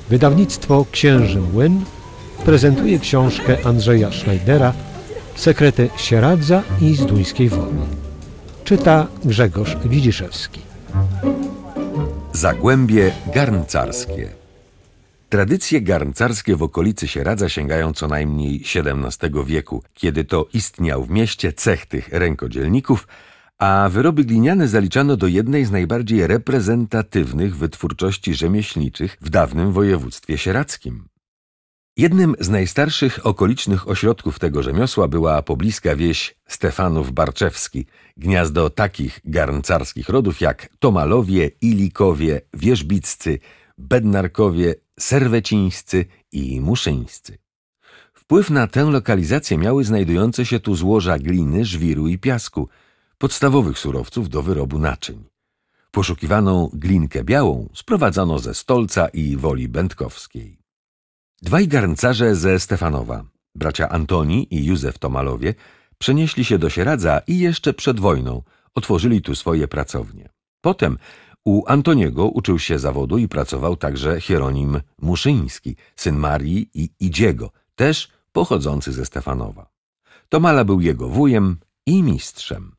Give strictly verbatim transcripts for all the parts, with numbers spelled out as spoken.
Wydawnictwo Księży Młyn prezentuje książkę Andrzeja Schneidera Sekrety Sieradza i Zduńskiej Woli. Czyta Grzegorz Widziszewski. Zagłębie garncarskie. Tradycje garncarskie w okolicy Sieradza sięgają co najmniej siedemnastego wieku, kiedy to istniał w mieście cech tych rękodzielników, a wyroby gliniane zaliczano do jednej z najbardziej reprezentatywnych wytwórczości rzemieślniczych w dawnym województwie sieradzkim. Jednym z najstarszych okolicznych ośrodków tego rzemiosła była pobliska wieś Stefanów Barczewski, gniazdo takich garncarskich rodów jak Tomalowie, Ilikowie, Wierzbiccy, Bednarkowie, Serwecińscy i Muszyńscy. Wpływ na tę lokalizację miały znajdujące się tu złoża gliny, żwiru i piasku, podstawowych surowców do wyrobu naczyń. Poszukiwaną glinkę białą sprowadzano ze Stolca i Woli Będkowskiej. Dwaj garncarze ze Stefanowa, bracia Antoni i Józef Tomalowie, przenieśli się do Sieradza i jeszcze przed wojną otworzyli tu swoje pracownie. Potem u Antoniego uczył się zawodu i pracował także Hieronim Muszyński, syn Marii i Idziego, też pochodzący ze Stefanowa. Tomala był jego wujem i mistrzem.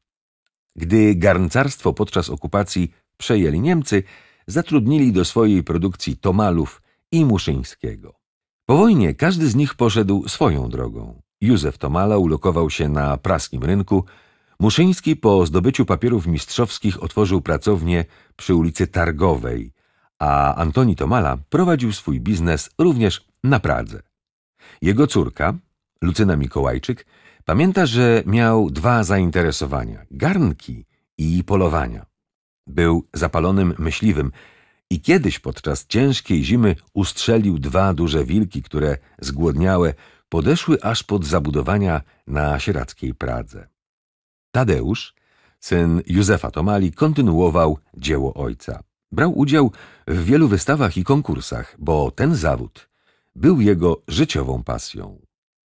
Gdy garncarstwo podczas okupacji przejęli Niemcy, zatrudnili do swojej produkcji Tomalów i Muszyńskiego. Po wojnie każdy z nich poszedł swoją drogą. Józef Tomala ulokował się na praskim rynku, Muszyński po zdobyciu papierów mistrzowskich otworzył pracownię przy ulicy Targowej, a Antoni Tomala prowadził swój biznes również na Pradze. Jego córka, Lucyna Mikołajczyk, pamięta, że miał dwa zainteresowania – garnki i polowania. Był zapalonym myśliwym i kiedyś podczas ciężkiej zimy ustrzelił dwa duże wilki, które zgłodniałe podeszły aż pod zabudowania na sieradzkiej Pradze. Tadeusz, syn Józefa Tomali, kontynuował dzieło ojca. Brał udział w wielu wystawach i konkursach, bo ten zawód był jego życiową pasją.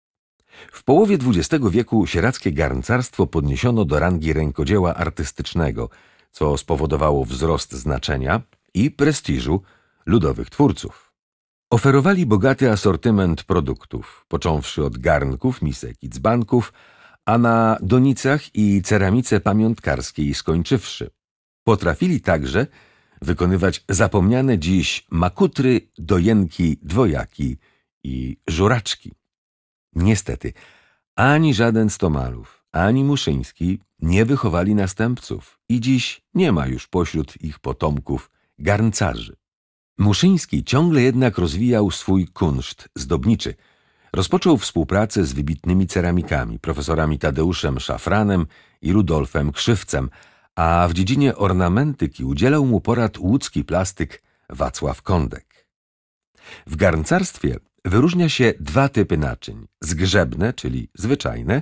W połowie dwudziestego wieku sieradzkie garncarstwo podniesiono do rangi rękodzieła artystycznego, co spowodowało wzrost znaczenia i prestiżu ludowych twórców. Oferowali bogaty asortyment produktów, począwszy od garnków, misek i dzbanków, a na donicach i ceramice pamiątkarskiej skończywszy. Potrafili także wykonywać zapomniane dziś makutry, dojenki, dwojaki i żuraczki. Niestety, ani żaden z Tomalów, ani Muszyński nie wychowali następców i dziś nie ma już pośród ich potomków garncarzy. Muszyński ciągle jednak rozwijał swój kunszt zdobniczy. Rozpoczął współpracę z wybitnymi ceramikami, profesorami Tadeuszem Szafranem i Rudolfem Krzywcem, a w dziedzinie ornamentyki udzielał mu porad łódzki plastyk Wacław Kądek. W garncarstwie wyróżnia się dwa typy naczyń – zgrzebne, czyli zwyczajne,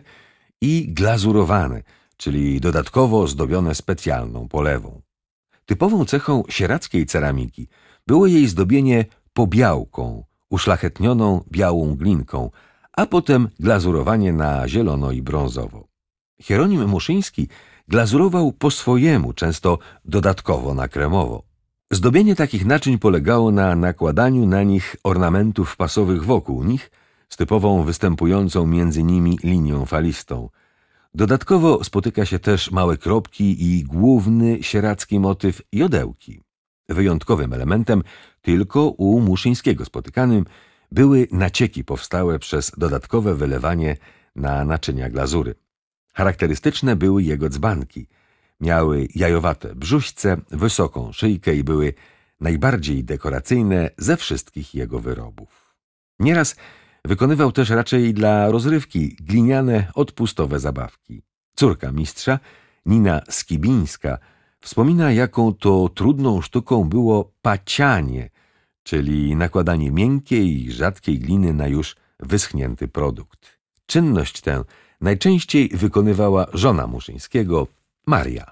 i glazurowane, czyli dodatkowo ozdobione specjalną polewą. Typową cechą sieradzkiej ceramiki było jej zdobienie pobiałką, uszlachetnioną białą glinką, a potem glazurowanie na zielono i brązowo. Hieronim Muszyński glazurował po swojemu, często dodatkowo na kremowo. Zdobienie takich naczyń polegało na nakładaniu na nich ornamentów pasowych wokół nich, z typową występującą między nimi linią falistą. Dodatkowo spotyka się też małe kropki i główny sieradzki motyw jodełki. Wyjątkowym elementem, tylko u Muszyńskiego spotykanym, były nacieki powstałe przez dodatkowe wylewanie na naczynia glazury. Charakterystyczne były jego dzbanki. Miały jajowate brzuśce, wysoką szyjkę i były najbardziej dekoracyjne ze wszystkich jego wyrobów. Nieraz wykonywał też raczej dla rozrywki gliniane, odpustowe zabawki. Córka mistrza, Nina Skibińska, wspomina, jaką to trudną sztuką było pacianie, czyli nakładanie miękkiej i rzadkiej gliny na już wyschnięty produkt. Czynność tę najczęściej wykonywała żona Muszyńskiego, Maria.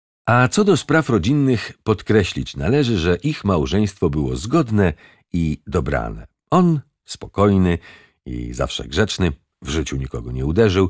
A co do spraw rodzinnych, podkreślić należy, że ich małżeństwo było zgodne i dobrane. On spokojny i zawsze grzeczny, w życiu nikogo nie uderzył.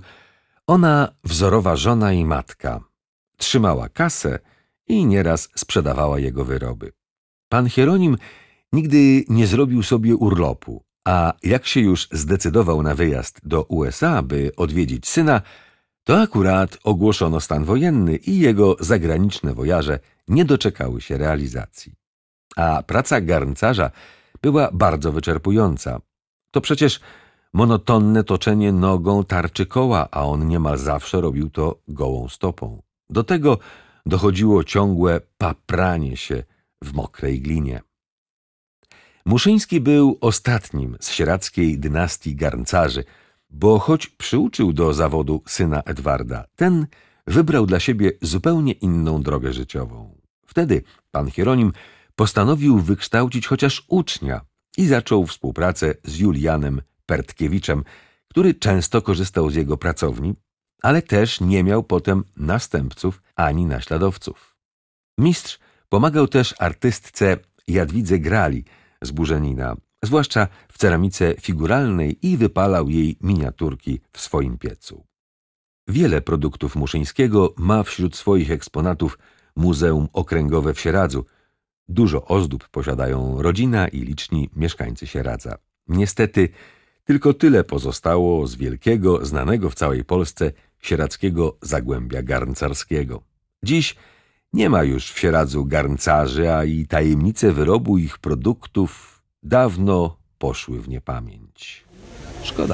Ona wzorowa żona i matka. Trzymała kasę i nieraz sprzedawała jego wyroby. Pan Hieronim Nigdy nie zrobił sobie urlopu, a jak się już zdecydował na wyjazd do U S A, by odwiedzić syna, to akurat ogłoszono stan wojenny i jego zagraniczne wojaże nie doczekały się realizacji. A praca garncarza była bardzo wyczerpująca. To przecież monotonne toczenie nogą tarczy koła, a on niemal zawsze robił to gołą stopą. Do tego dochodziło ciągłe papranie się w mokrej glinie. Muszyński był ostatnim z sieradzkiej dynastii garncarzy, bo choć przyuczył do zawodu syna Edwarda, ten wybrał dla siebie zupełnie inną drogę życiową. Wtedy pan Hieronim postanowił wykształcić chociaż ucznia i zaczął współpracę z Julianem Pertkiewiczem, który często korzystał z jego pracowni, ale też nie miał potem następców ani naśladowców. Mistrz pomagał też artystce Jadwidze Grali z Burzenina, zwłaszcza w ceramice figuralnej, i wypalał jej miniaturki w swoim piecu. Wiele produktów Muszyńskiego ma wśród swoich eksponatów Muzeum Okręgowe w Sieradzu. Dużo ozdób posiadają rodzina i liczni mieszkańcy Sieradza. Niestety tylko tyle pozostało z wielkiego, znanego w całej Polsce sieradzkiego zagłębia garncarskiego. Dziś nie ma już w Sieradzu garncarzy, a i tajemnice wyrobu ich produktów dawno poszły w niepamięć. Szkoda.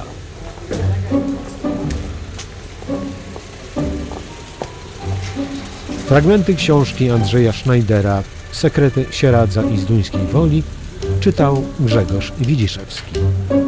Fragmenty książki Andrzeja Schneidera Sekrety Sieradza i Zduńskiej Woli czytał Grzegorz Widziszewski.